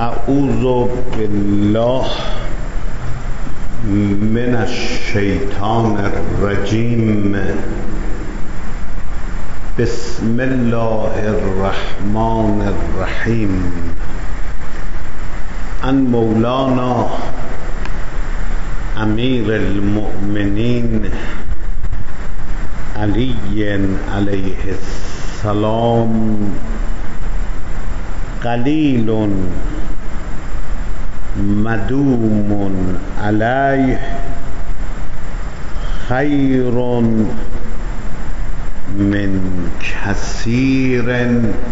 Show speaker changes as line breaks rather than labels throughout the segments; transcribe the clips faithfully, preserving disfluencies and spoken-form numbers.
اعوذ بالله من الشیطان الرجیم. بسم الله الرحمن الرحیم. عن مولانا امیر المؤمنین علی علیه السلام قلیل مدوم علیه خیر من کثیر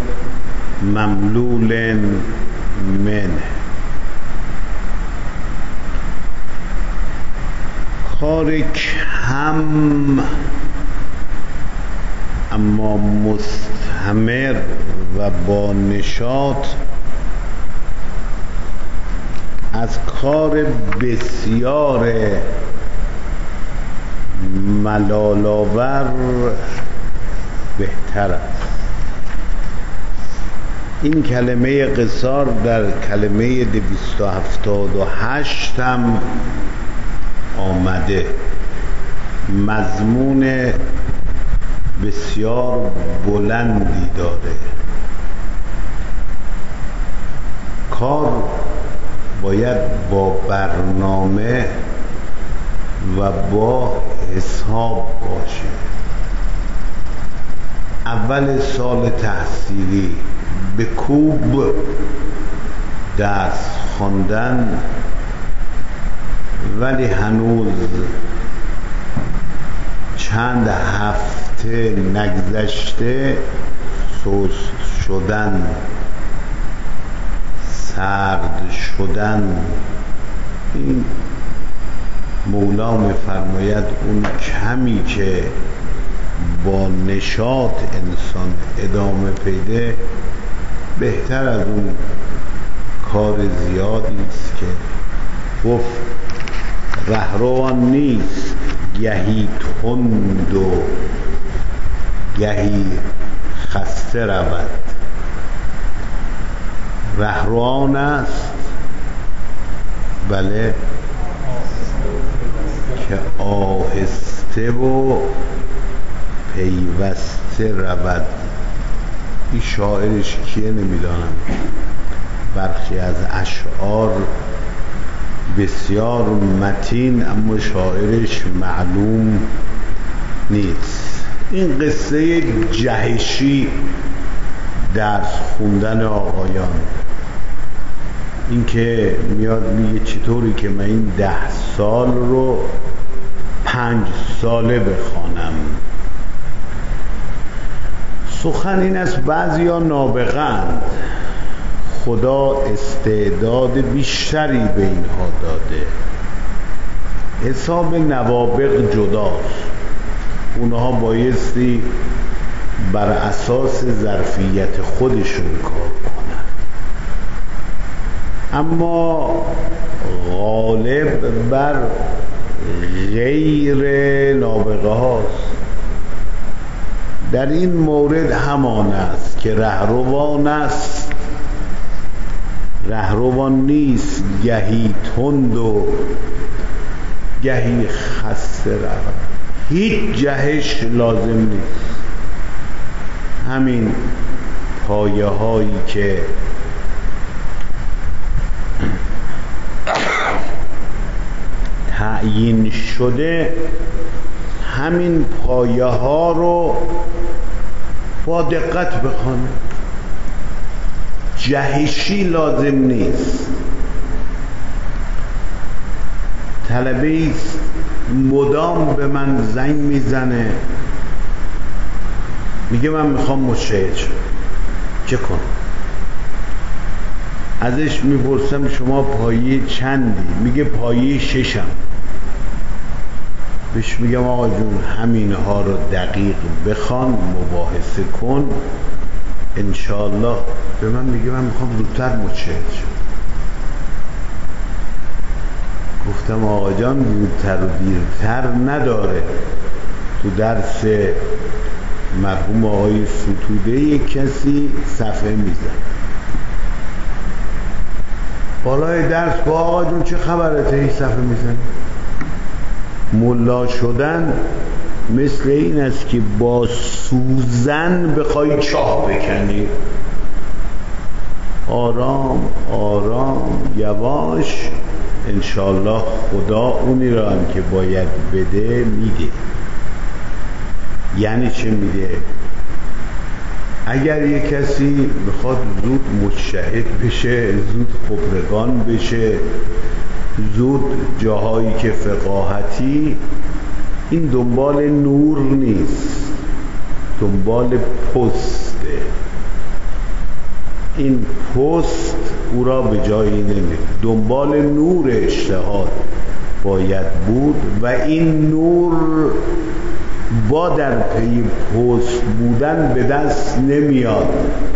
مملول منه. کار کم اما مستمر و با نشاط از کار بسیار ملال‌آور بهتر است. این کلمه قصار در کلمه دویست و هفتاد و هشت هم آمده. مضمون بسیار بلندی داره. کار باید با برنامه و با حساب باشه. اول سال تحصیلی به کوب درس خواندن، ولی هنوز چند هفته نگذشته سست شدن، سرد شدن. این مولا می‌فرماید اون کمی که با نشاط انسان ادامه پیده بهتر از اون کار زیادی است که گفت رهروان نیست گهی تند و گهی خسته رود. رهروان است بله که آهسته و پیوسته رود. این شاعرش کیه نمیدانم. برخی از اشعار بسیار متین اما شاعرش معلوم نیست. این قصه جهشی درس خوندن آقایان، این که میاد میگه چطوری که من این ده سال رو پنج ساله بخوانم. سخن این است بعضی ها نابغه‌اند، خدا استعداد بیشتری به اینها داده. حساب نوابغ جداست. اونها بایستی بر اساس ظرفیت خودشون کار کنن، اما غالب بر غیر نابغه هاست. در این مورد همان است که رهروان است، رهروان نیست گهی تند و گهی خسته رود. هیچ جهش لازم نیست. همین پایه هایی که تعیین شده، همین پایه ها رو با دقت بخوانید. جهشی لازم نیست. طلبه است مدام به من زنگ میزنه میگه من میخوام مجتهد شم، چه کنم؟ ازش میپرسم شما پایه چندی؟ میگه پایه ششم. بهش میگم آقا جون همین ها رو دقیق بخوان، مباحثه کن، انشاءالله. به من میگه من میخوام زودتر مجتهد شم. گفتم آقا جان زودتر و دیرتر نداره. تو درس مرحوم آقای ستوده یک کسی صفحه میزن، بالای درس که آقا جون چه خبرته هیچ صفحه میزن. ملا شدن مثل این است که با سوزن بخوای چاه بکنی. آرام آرام یواش، انشالله خدا اونی را هم که باید بده میده. یعنی چه میده؟ اگر یک کسی بخواد زود مجتهد بشه، زود خبرگان بشه، زود جاهایی که فقاهتی، این دنبال نور نیست، دنبال پسته. این پست او را به جایی نمیره. دنبال نور اجتهاد باید بود و این نور با در پی پست بودن به دست نمیاد.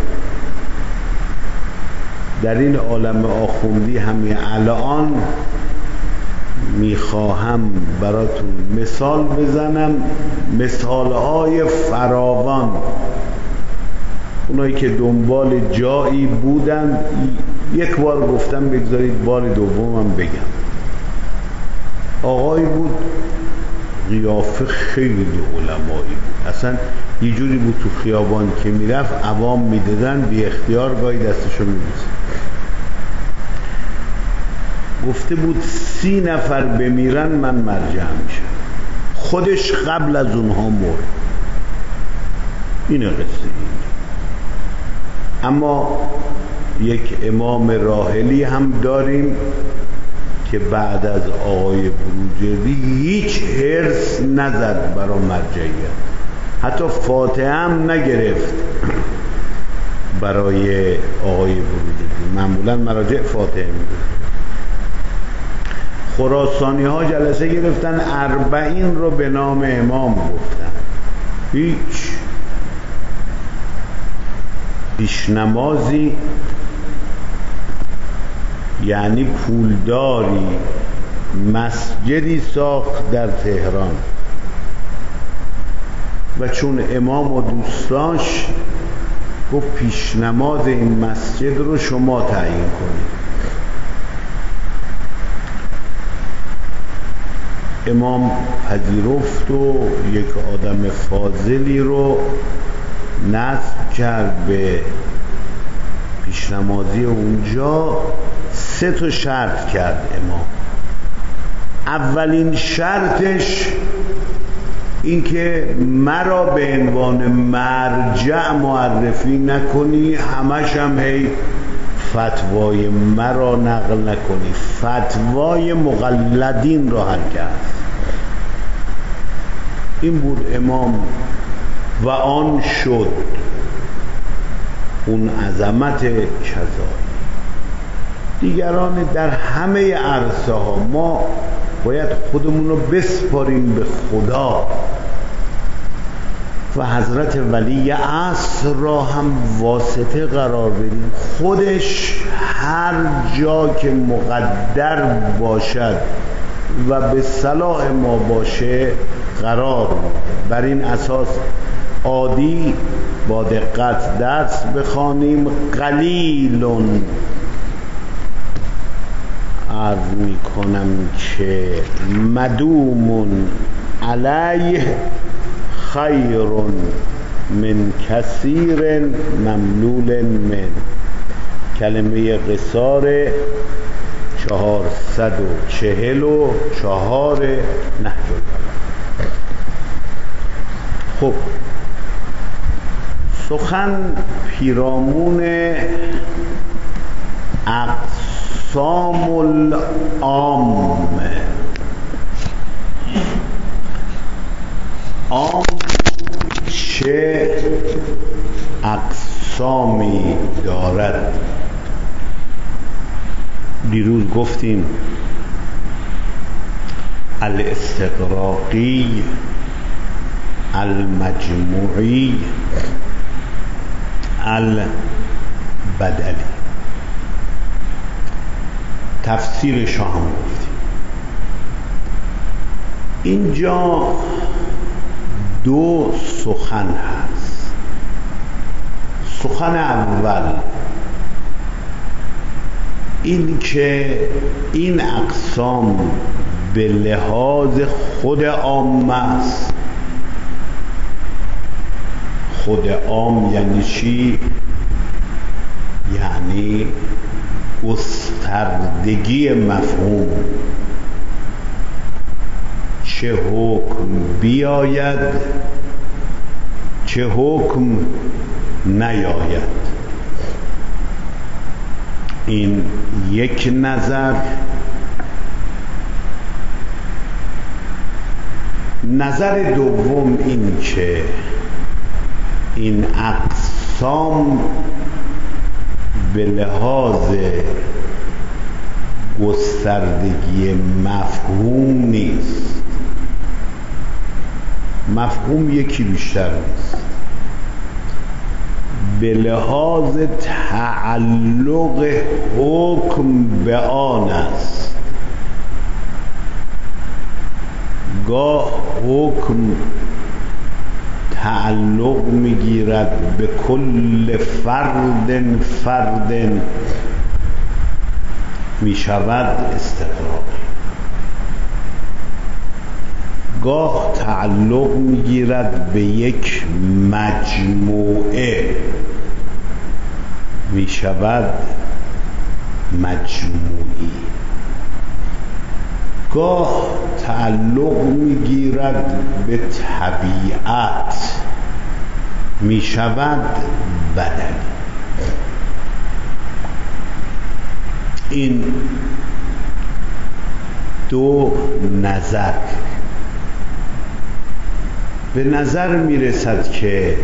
در این عالم آخوندی همین الان میخواهم براتون مثال بزنم، مثالهای فراوان. اونایی که دنبال جایی بودن، یک بار گفتم بگذارید بار دومم بگم. آقایی بود قیافه خیلی علمایی بود، اصلا یه جوری بود تو خیابان که میرفت عوام میدیدن بی اختیار گاهی دستشو میبوسید. گفته بود سی نفر بمیرن من مرجع میشم. خودش قبل از اونها مرد. اینه قصه این. اما یک امام راحلی هم داریم که بعد از آقای بروجردی هیچ حرص نزد برای مرجعیت، حتی فاتحه هم نگرفت برای آقای بروجردی. معمولا مراجع فاتحه میگرفت. خراسانی ها جلسه گرفتن، اربعین رو به نام امام گفتن. هیچ پیشنمازی، یعنی پولداری مسجدی ساخت در تهران و چون امام و دوستاش گفت پیشنماز این مسجد رو شما تعیین کنید. امام پذیرفت و یک آدم فاضلی رو نصب کرد به پیشنمازی اونجا. سه تا شرط کرد امام. اولین شرطش این که مرا به عنوان مرجع معرفی نکنی، همش هم هی فتوای مرا نقل نکنی، فتوای مقلدین را هر کرد. این بود امام و آن شد. اون عظمت کذایی. دیگران در همه عرصه ها ما باید خودمون رو بسپاریم به خدا و حضرت ولی عصر را هم واسطه قرار بدیم. خودش هر جا که مقدر باشد و به صلاح ما باشه قرار میده. بر این اساس عادی با دقت درس بخوانیم. قلیلون عرض می کنم که مدومون علیه خیر من کثیر مملول من. کلمه قصار چهارصد و چهل و چهار نهج البلاغه. خب سخن پیرامون اقسام العام. عام چه اقسامی دارد؟ دیروز گفتیم الاستغراقی، المجموعی، البدلی. تفسیرش هم گفتیم. اینجا دو سخن هست. سخن اول این که این اقسام به لحاظ خود عامه است. خود عام یعنی چی؟ یعنی گستردگی مفهوم، چه حکم بیاید چه حکم نیاید. این یک نظر. نظر دوم این که این اقسام به لحاظ گستردگی مفهوم نیست. مفهوم یکی بیشتر نیست، به لحاظ تعلق حکم به آن است. گاه حکم تعلق میگیرد به کل فرد فرد، میشود استقرار. گاه تعلق میگیرد به یک مجموعه، میشود مجموعی. گاه تعلق میگیرد به طبیعت، میشود بدنی. این دو نظر به نظر میرسد که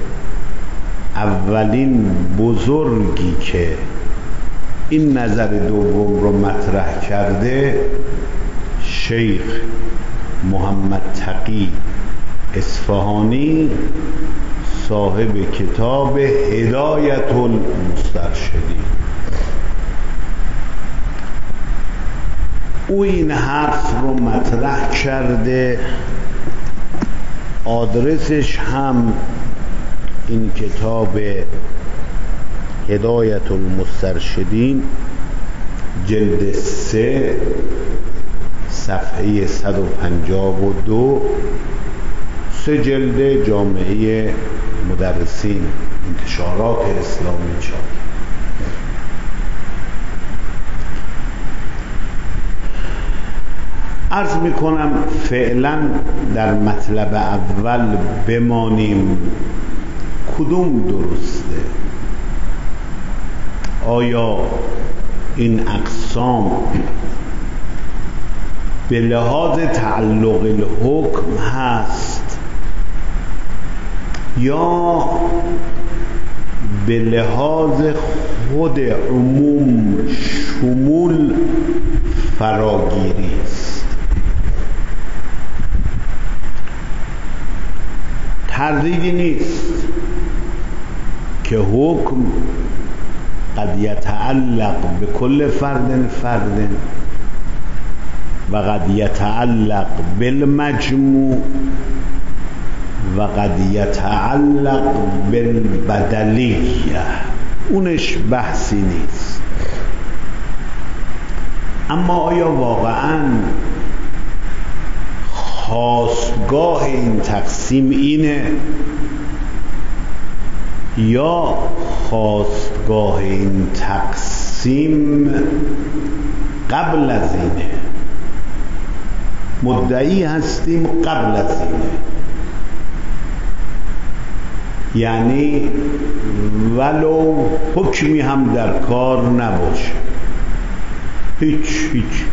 اولین بزرگی که این نظر دوم رو مطرح کرده شیخ محمد تقی اصفهانی، صاحب کتاب هدایت المسترشدین. او این حرف رو مطرح کرده، آدرسش هم این کتاب هدایت المسترشدین جلد سه صفحه صد و پنجاه و دو، سه جلد جامعه مدرسین انتشارات اسلامی چاپ. عرض میکنم فعلا در مطلب اول بمانیم. کدوم درسته؟ آیا این اقسام به لحاظ تعلق الحکم هست یا به لحاظ خود عموم شمول فراگیری است؟ تردیدی نیست که حکم قد یتعلق به کل فرد فرد و قد یتعلق بالمجموع و قد یتعلق بالبدلیه. اونش بحثی نیست. اما آیا واقعاً خاستگاه این تقسیم اینه یا خاستگاه این تقسیم قبل از اینه؟ مدعی هستیم قبل از اینه، یعنی ولو حکمی هم در کار نباشه، هیچ هیچ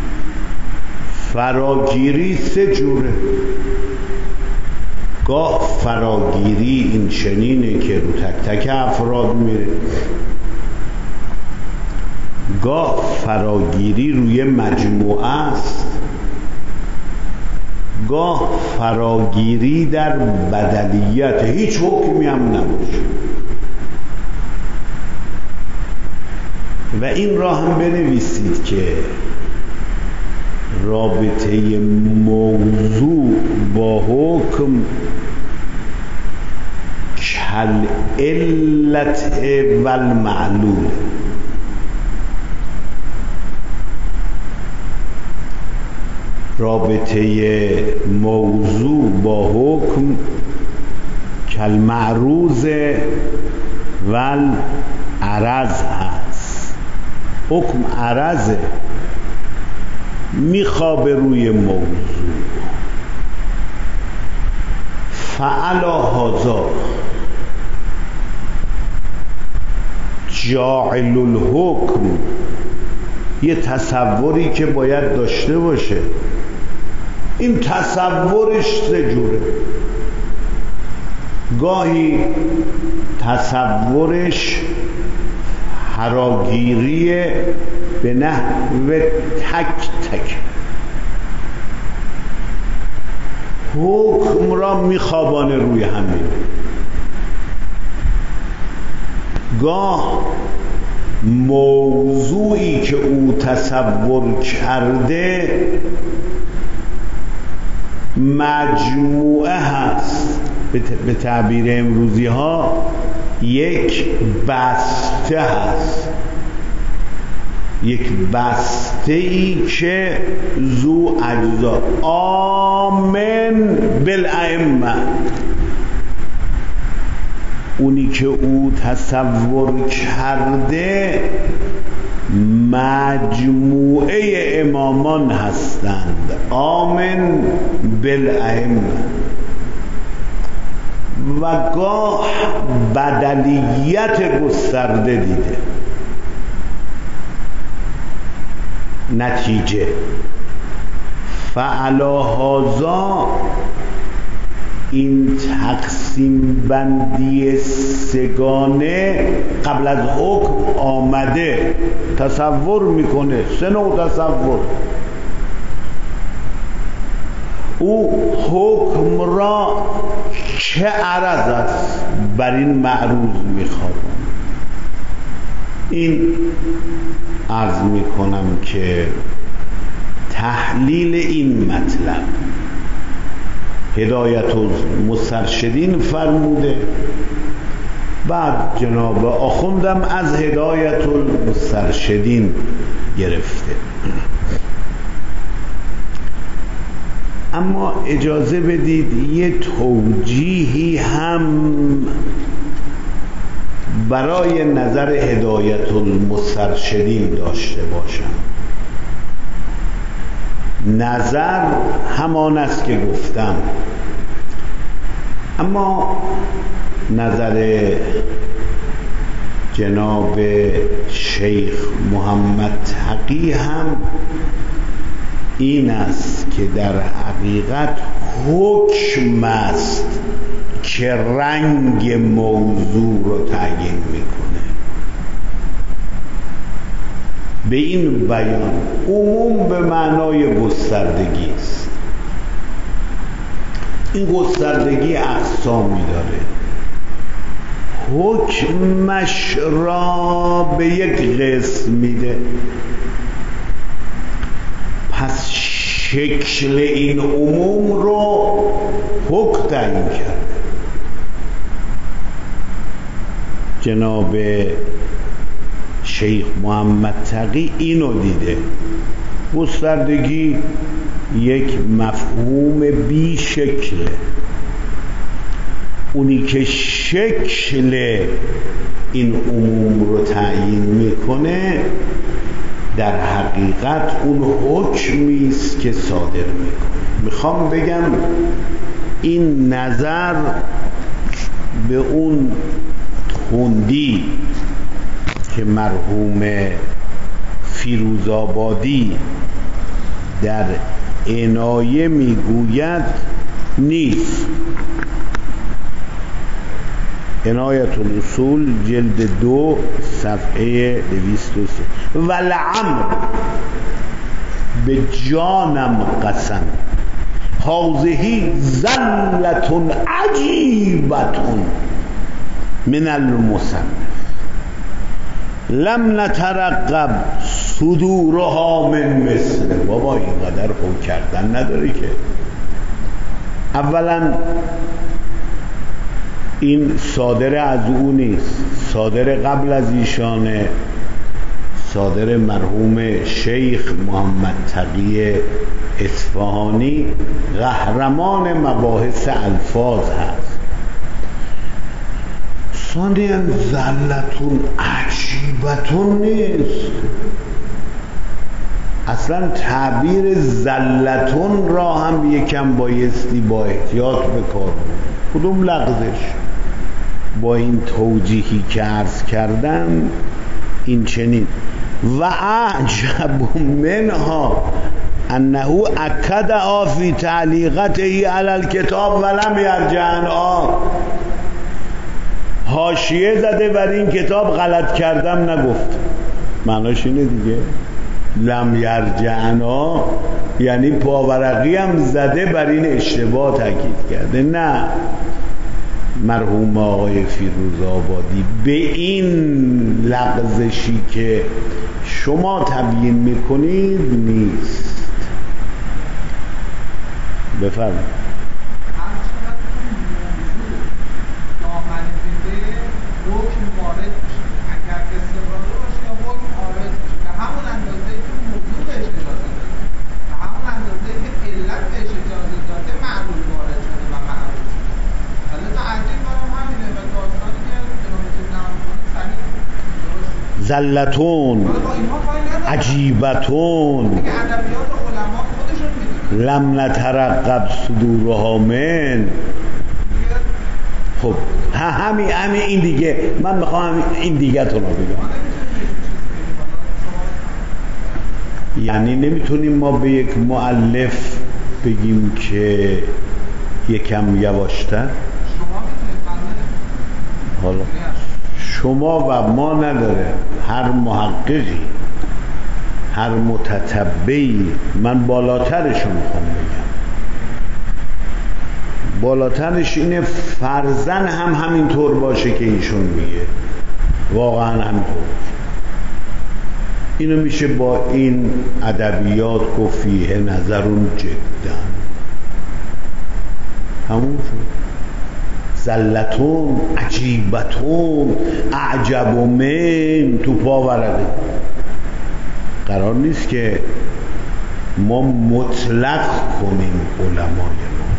فراگیری سه جوره. گاه فراگیری این چنینه که رو تک تک افراد میره، گاه فراگیری روی مجموعه است، گاه فراگیری در بدلیت، هیچ حکمی هم نباشه. و این را هم بنویسید که رابطه موضوع با حکم کل علت و المعلول. رابطه موضوع با حکم کالمعروض والعرض هست. حکم عرضه، میخوابه روی موضوع. فعلا هذا جاعل الحکم، یه تصوری که باید داشته باشه. این تصورش سه جوره. گاهی تصورش فراگیری به نحو تک تک، حکم را میخوابانه روی همین. گاه موضوعی که او تصور کرده مجموعه هست، به تعبیر امروزی ها یک بسته هست، یک بسته ای که ذو اجزا. آمن بالائمه، اونی که او تصور کرده مجموعه امامان هستند. آمن بالائمه. و گاه بدلیت گسترده دیده. نتیجه فعلا هذا، این تقسیم بندی سگانه قبل از حکم آمده. تصور میکنه، سه نوع تصور. او حکم را چه عرض است بر این معروض میخواد. این عرض میکنم که تحلیل این مطلب هدایت المسترشدین فرموده، بعد جناب آخوندم از هدایت المسترشدین گرفته. اما اجازه بدید یه توجیهی هم برای نظر هدایت المسترشدین داشته باشم. نظر همان است که گفتم، اما نظر جناب شیخ محمد تقی هم این است که در حقیقت حکم است که رنگ موضوع رو تعیین میکنه. به این بیان عموم به معنای گستردگی است. این گستردگی اقسامی داره. حکمش را به یک قسم میده، پس شکل این عموم رو حکم تعیین کرده. جناب شیخ محمد تقی اینو دیده. گستردگی یک مفهوم بی شکله. اونی که شکل این عموم رو تعیین میکنه در حقیقت اون حکمی است که صادر میکنه. میخوام بگم این نظر به اون خوندی که مرحوم فیروزآبادی در عنایه میگوید نیست. عنایت الاصول جلد دو صفحه دویست و سه. والعمر به جانم قسم هذه زلة عجیبة من المصنف لم نترقب صدورها من مثل. بابا اینقدر حکم کردن نداره که. اولا این صادر از او نیست، صادر قبل از ایشانه، صادر مرحوم شیخ محمد تقی اصفهانی قهرمان مباحث الفاظ هست. ثانیاً زلتون عجیبتون نیست. اصلا تعبیر زلتون را هم یکم بایستی با احتیاط بکار. کدوم لغزش؟ با این توجیهی که عرض کردم این چنین و اعجب منها انه اکد فی تعلیقته علی الکتاب ولم یرجع عنها. حاشیه زده بر این کتاب غلط کردم نگفت. معناش اینه دیگه، لم یرجع عنها یعنی پاورقی هم زده بر این اشتباه تاکید کرده. نه، مرحوم آقای فیروز آبادی به این لغزشی که شما تبیین میکنید نیست. بفرمایید. زلتون عجیبتون لم نترقب صدورها من. خب همین همین این دیگه من میخوام این دیگه تو رو بگم. یعنی نمیتونیم ما به یک مؤلف بگیم که یکم یواشتر. حالا شما و ما نداره، هر محققی، هر متتبعی. من بالاترشو میخوام بگم، بالاترش اینه فرضاً هم همینطور باشه که ایشون میگه، واقعا همینطور. اینو میشه با این ادبیات گفت فیه نظرون جدا. همون شد. زلتون عجیبتون اعجب من تو پا ورقه. قرار نیست که ما مطلق کنیم علمای ما.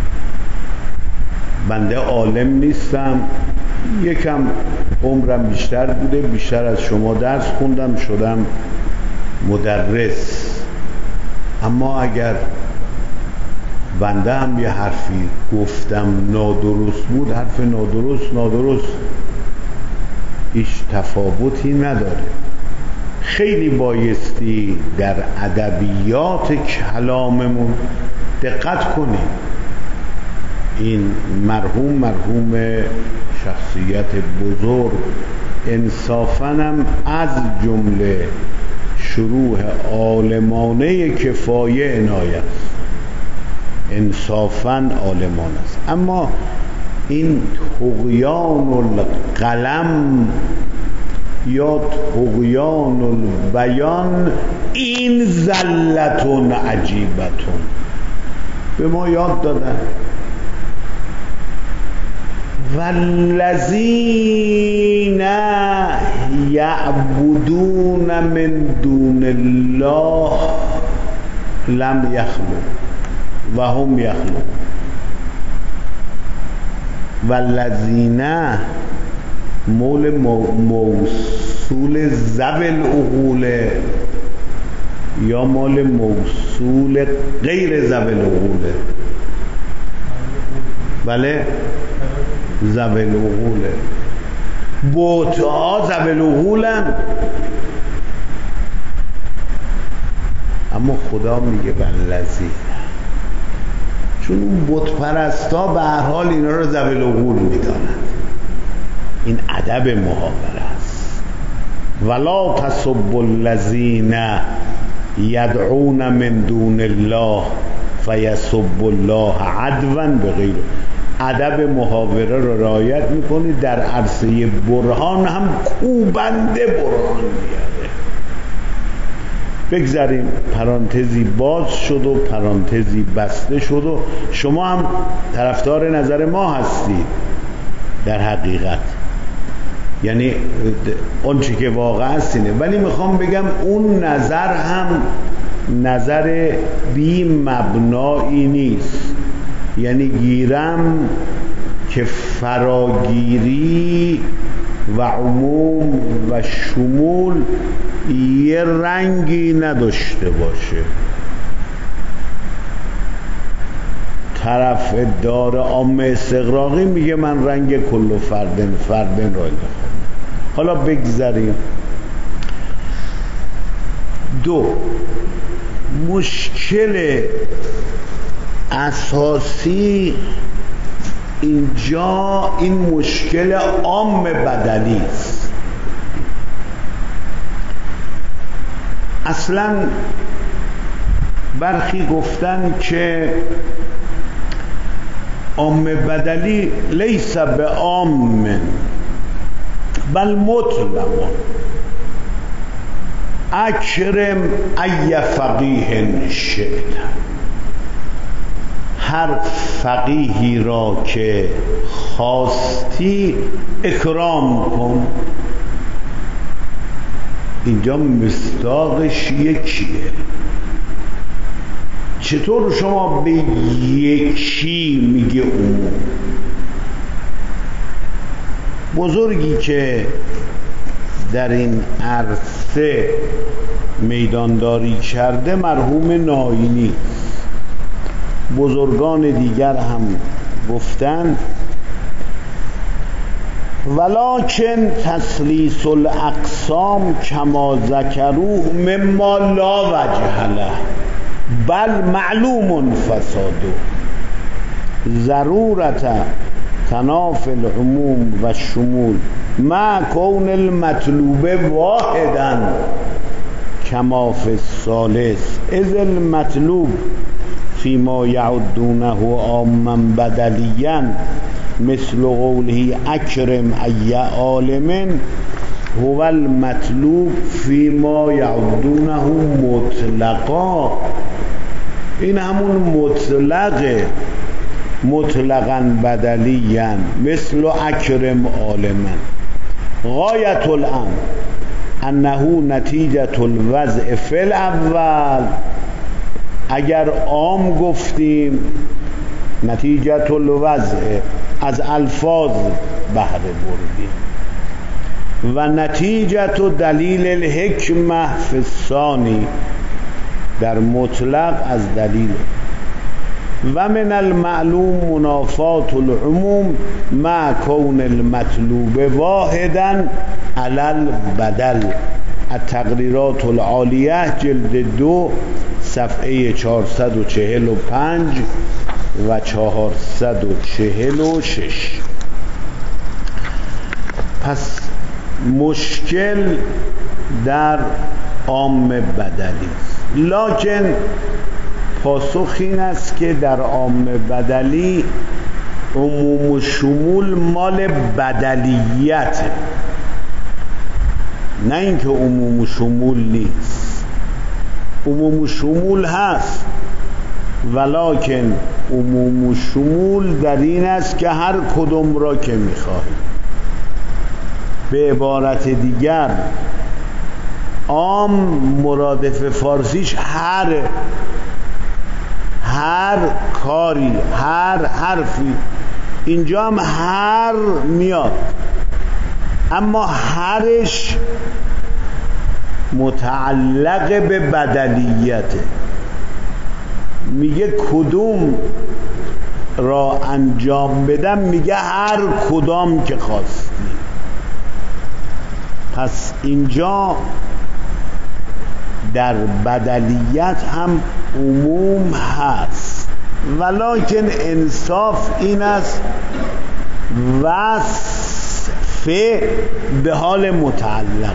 بنده عالم نیستم، یکم عمرم بیشتر بوده، بیشتر از شما درس خوندم، شدم مدرس. اما اگر بنده هم یه حرفی گفتم نادرست بود، حرف نادرست نادرست هیچ تفاوتی نداره. خیلی بایستی در ادبیات کلاممون دقت کنیم. این مرحوم مرحوم شخصیت بزرگ انصافاً هم از جمله شروح عالمانه کفایه عنایت است، انصافاً عالمان است. اما این طغیان القلم یا طغیان البیان، این زلتون عجیبتون به ما یاد دادن. والذین یعبدون من دون الله لم یخلقوا و هم یخلقون. والذین مول موصول ذوی العقول یا مال موصول غیر ذوی العقول؟ بله، ذوی العقول. بوتها ذوی العقولن، اما خدا میگه والذین، چون اون بت پرستا به هر حال اینا رو ذوی العقول میدانند. این ادب محاوره است. ولا تسبوا الذین یدعون من دون الله فیسبوا الله عدوا بغیر. ادب محاوره رو رعایت میکنید، در عرصه برهان هم کوبنده برهان میاره. بگذاریم پرانتزی باز شد و پرانتزی بسته شد و شما هم طرفدار نظر ما هستید. در حقیقت یعنی اون چی که واقع است اینه. ولی میخوام بگم اون نظر هم نظر بی مبنایی نیست. یعنی گیرم که فراگیری و عموم و شمول یه رنگی نداشته باشه. طرف دار عام استغراقی میگه من رنگ کل فردن فردن را انتخاب. حالا بگذاریم. دو، مشکل اساسی اینجا این مشکل عام بدلی است. اصلا برخی گفتن که عام بدلی لیس به عام بل مطلق اکرم ای فقیه شئت. هر فقیهی را که خواستی اکرام کن. اینجا مصداقش یکیه. چطور شما به یکی میگه عموم؟ بزرگی که در این عرصه میدانداری کرده مرحوم ناینی، بزرگان دیگر هم گفتن ولکن تسلیس الاقسام کما ذکروه مما لا وجه له بل معلوم فساده ضرورت تنافی العموم و شمول مع کون المطلوب واحدا کما فی الثالث اذ المطلوب فيما يعدونه عاما بدليا مثل قوله اکرم ای عالم هو المطلوب فيما يعدونه مطلقا. این همون مطلقه، مطلقا بدليا مثل اکرم عالما. غایت الامر انه نتیجة الوضع فی الاول. اگر عام گفتیم نتیجة الوضع از الفاظ بهره بردیم و نتیجة دلیل الحکمه فی الثانی در مطلق از دلیل. و من المعلوم منافات العموم مع کون المطلوب واحدا علی البدل. التقریرات العالیه جلد دو صفحه چهارصد و چهل و پنج و چهارصد و چهل و شش. پس مشکل در عام بدلی است. لکن پاسخ این است که در عام بدلی عموم و شمول مال بدلیت، نه اینکه عموم و شمول نیست. عموم و شمول هست، ولکن عموم و شمول در این است که هر کدوم را که میخواهی. به عبارت دیگر عام مرادف فارسیش هر هر کاری، هر حرفی. اینجا هم هر میاد، اما هرش متعلق به بدلیته. میگه کدوم را انجام بدم، میگه هر کدام که خواستی. پس اینجا در بدلیت هم عموم هست، ولکن انصاف این است وصف به حال متعلق،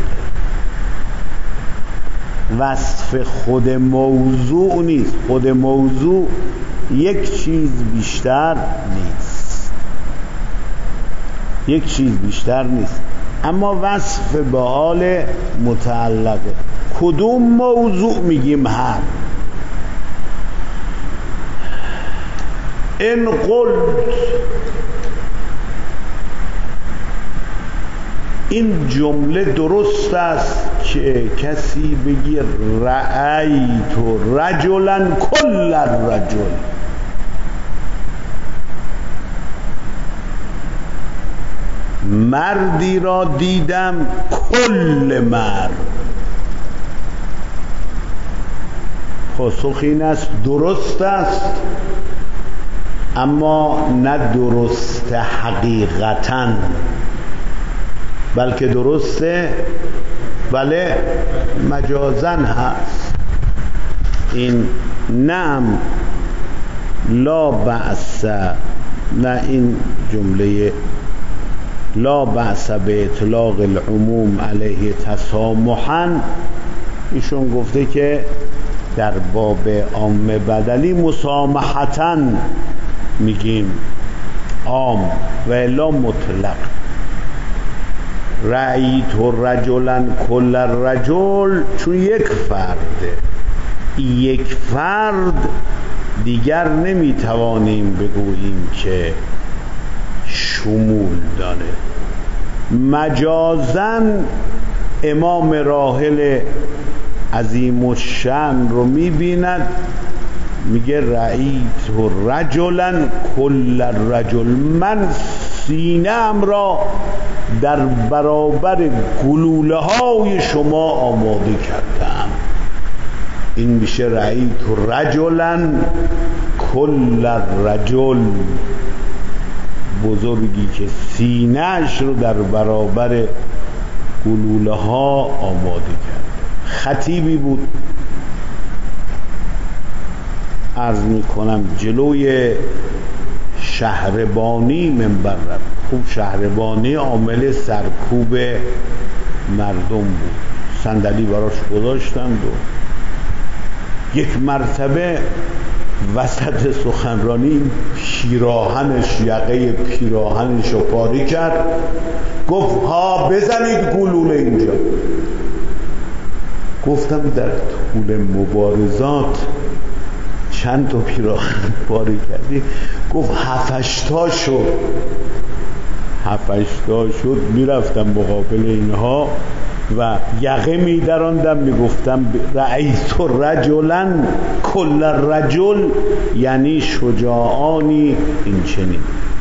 وصف خود موضوع نیست. خود موضوع یک چیز بیشتر نیست، یک چیز بیشتر نیست، اما وصف به حال متعلقه. کدوم موضوع میگیم؟ هر. ان قلت، این جمله درست است که کسی بگی رأیت رجلا کل الرجل، مردی را دیدم کل مرد. پاسخ این است درست است، اما نه درست حقیقتاً، بلکه درسته بله مجازن هست. این نعم لا بأس، نه این جمله لا بأس به اطلاق العموم علیه تسامحاً، ایشون گفته که در باب عام بدلی مسامحتاً میگیم عام و الا مطلق. رأیت رجلا کل الرجل چون یک فرده، یک فرد دیگر نمیتوانیم بگوییم که شمول داره. مجازن امام راحل عظیم الشأن رو میبیند، میگه رأیت رجلا کل الرجل، من سینه ام را در برابر گلوله های شما آماده کردم. این میشه رأیت رجلا کل الرجل، بزرگی که سینه‌اش رو در برابر گلوله ها آماده کرد. خطیبی بود، عرض میکنم جلوی شهربانی منبر رفت. خوب شهربانی عامل سرکوب مردم بود، صندلی براش گذاشتند و یک مرتبه وسط سخنرانی پیراهنش، یقه پیراهنش رو پاره کرد، گفت ها بزنید گلوله اینجا. گفتم در طول مبارزات چند تا پیراهن پاره کردی؟ گفت هفتشتا شد. هفتشتا شد. میرفتم مقابل اینها و یقه میدراندم، میگفتم رأیت رجلا کل الرجل، یعنی شجاعانی این چنین.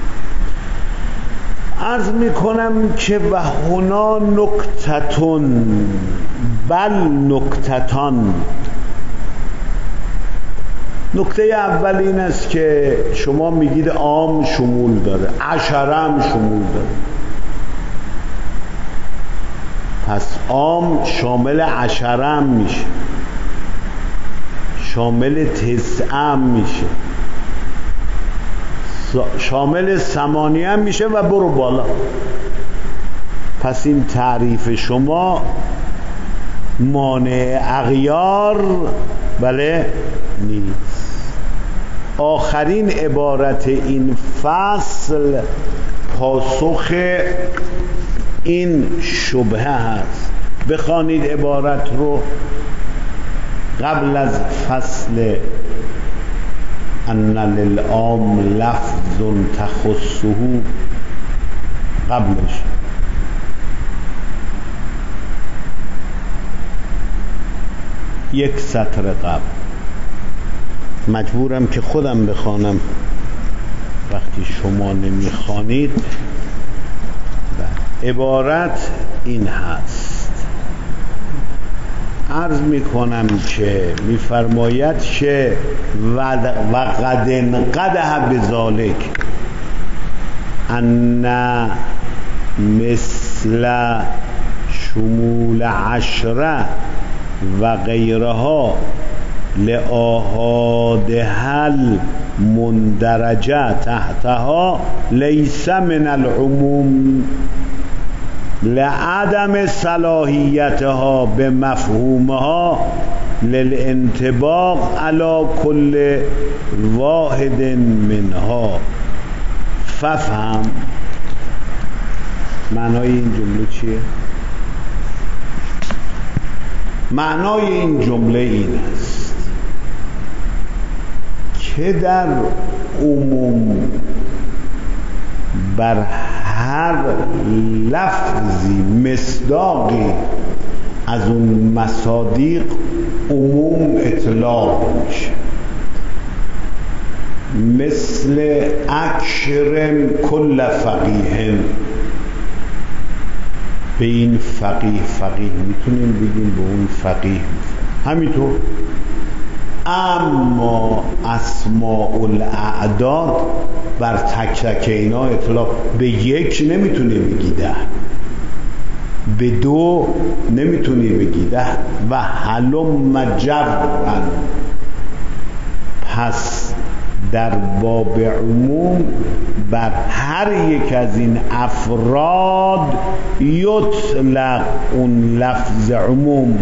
عرض میکنم که و هنا نکتتون بل نکتتان. نکته اول این است که شما میگید عام شمول داره، عشره هم شمول داره، پس عام شامل عشره هم میشه، شامل تسعه هم میشه، شامل ثمانیه هم میشه و برو بالا. پس این تعریف شما مانع اغیار بله نیست. آخرین عبارت این فصل پاسخ این شبهه هست. بخوانید عبارت رو قبل از فصل ان للعام لفظ تخصه، قبلش یک سطر قبل. مجبورم که خودم بخوانم وقتی شما نمیخوانید. عبارت این هست، عرض میکنم که میفرماید که و قد انقدح بذالک ان مثل شمول عشره و غیرها لآحادها المندرجه تحتها لیس من العموم لعدم صلاحیتها به مفهومها للانطباق علی کل واحد منها. ففهم. معنای این جمله چیه؟ معنای این جمله این است که در عموم بر هر لفظی مصداقی از اون مصادیق عموم اطلاق میشه. مثل اکرم کل فقیه، به این فقیه فقیه میتونیم بگیم، به اون فقیه همینطور. اما اسماء الاعداد بر تک تک اینا اطلاق، به یک نمیتونی بگی ده، به دو نمیتونی بگی ده و هلم جرا. پس در باب عموم بر هر یک از این افراد یطلق اون لفظ عموم،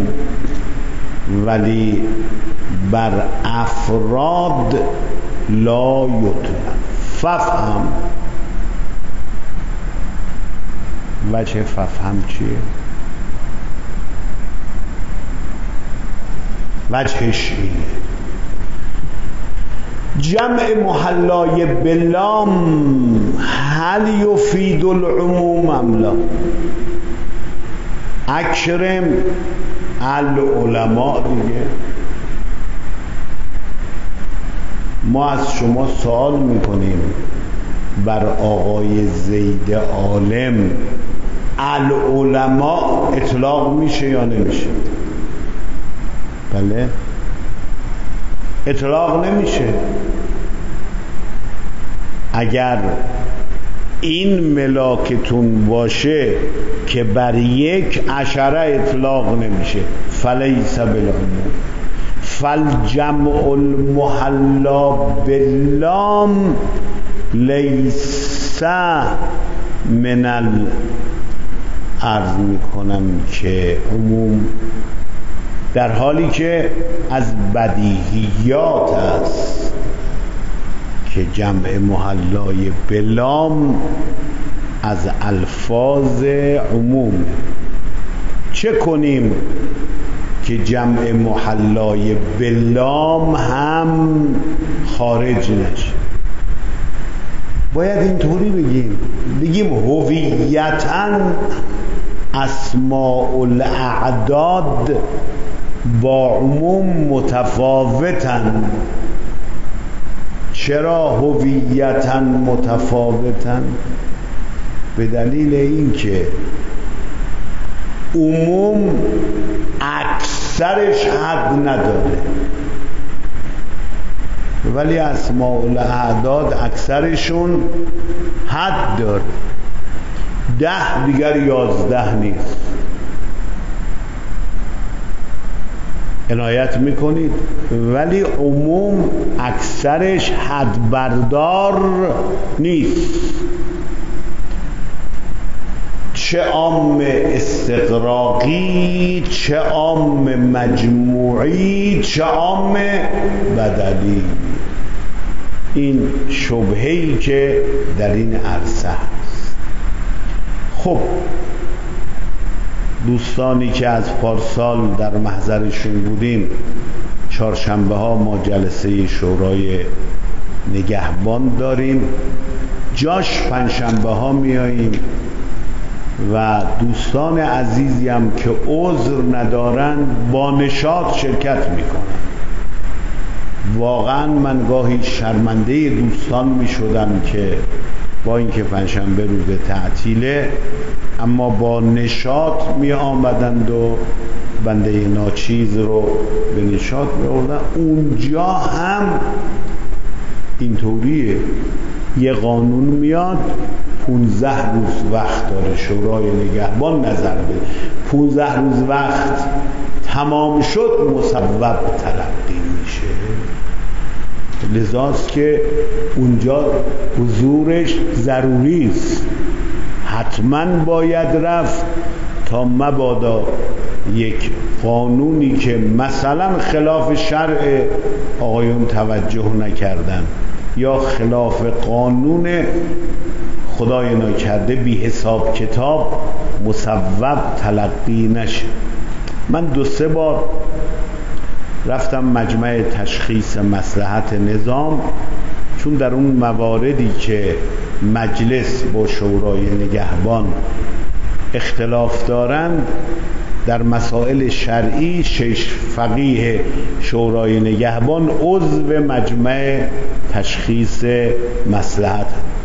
ولی بر افراد لا یطلق. ففهم. وجه ففهم چیه؟ وجهش اینه جمع محلای بلام هل یفید العموم ام لا. اکرم العلماء دیگه. ما از شما سوال میکنیم بر آقای زید عالم العلماء اطلاق میشه یا نمیشه؟ بله اطلاق نمیشه. اگر این ملاکتون باشه که بر یک عشره اطلاق نمیشه، فلیس بالعموم. فالجمع المحلا باللام لیس من ال عرض میکنم که عموم، در حالی که از بدیهیات است که جمع محلای بلام از الفاظ عموم. چه کنیم که جمع محلای بلام هم خارج نشه؟ باید اینطوری بگیم بگیم هویتاً اسماء الاعداد با عموم متفاوتن. چرا هویتاً متفاوتن؟ به دلیل اینکه عموم اکثرش حد نداره، ولی اسماء الاعداد اکثرشون حد داره. ده دیگر یازده نیست. عنایت میکنید؟ ولی عموم اکثرش حد بردار نیست. چه عام استغراقی، چه عام مجموعی، چه عام بدلی. این شبهه‌ای که در این عرصه هست. خب دوستانی که از پارسال در محضرشون بودیم، چهارشنبه ها ما جلسه شورای نگهبان داریم، جاش پنجشنبه ها میاییم و دوستان عزیزی هم که عذر ندارن با نشاط شرکت میکنن. واقعا من گاهی شرمنده دوستان میشدم که با اینکه پنجشنبه روز تعطیله اما با نشاط می آمدند و بنده ناچیز رو به نشاط می آوردن. اونجا هم اینطوریه، یه قانون میاد پونزده روز وقت داره شورای نگهبان نظر بده، پونزده روز وقت تمام شد مصوب تلقی میشه. لذاست که اونجا حضورش ضروری است، حتما باید رفت تا مبادا یک قانونی که مثلا خلاف شرع آقایون توجه نکردن یا خلاف قانون خدای نکرده بی حساب کتاب مصوب تلقی نشه. من دو سه بار رفتم مجمع تشخیص مصلحت نظام، چون در اون مواردی که مجلس با شورای نگهبان اختلاف دارند، در مسائل شرعی شش فقیه شورای نگهبان عضو مجمع تشخیص مصلحت.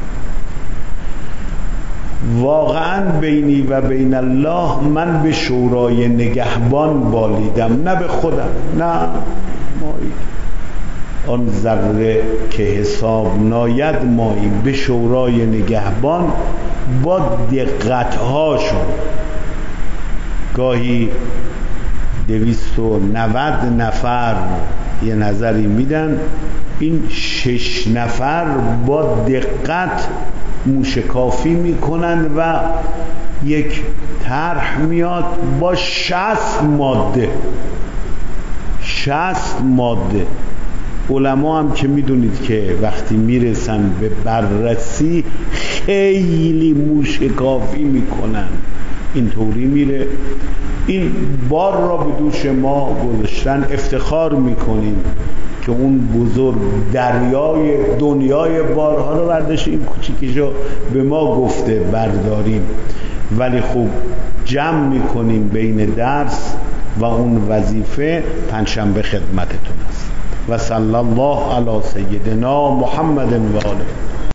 واقعا بینی و بین الله من به شورای نگهبان بالیدم، نه به خودم، نه مایی آن ذره که حساب ناید مایی به شورای نگهبان با دقتهاشون گاهی دویست و نود نفر یه نظری میدن، این شش نفر با دقت موشکافی میکنن و یک طرح میاد با شصت ماده شصت ماده. علما هم که میدونید که وقتی میرسن به بررسی خیلی موشکافی میکنن، اینطوری میره. این بار را به دوش ما گذاشتن، افتخار میکنیم که اون بزرگ دریای دنیای بارها رو برداشت، این کوچیکشو به ما گفته برداریم، ولی خوب جمع میکنیم بین درس و اون وظیفه. پنجشنبه خدمتتون است. و صلی الله علی سیدنا محمد و آله.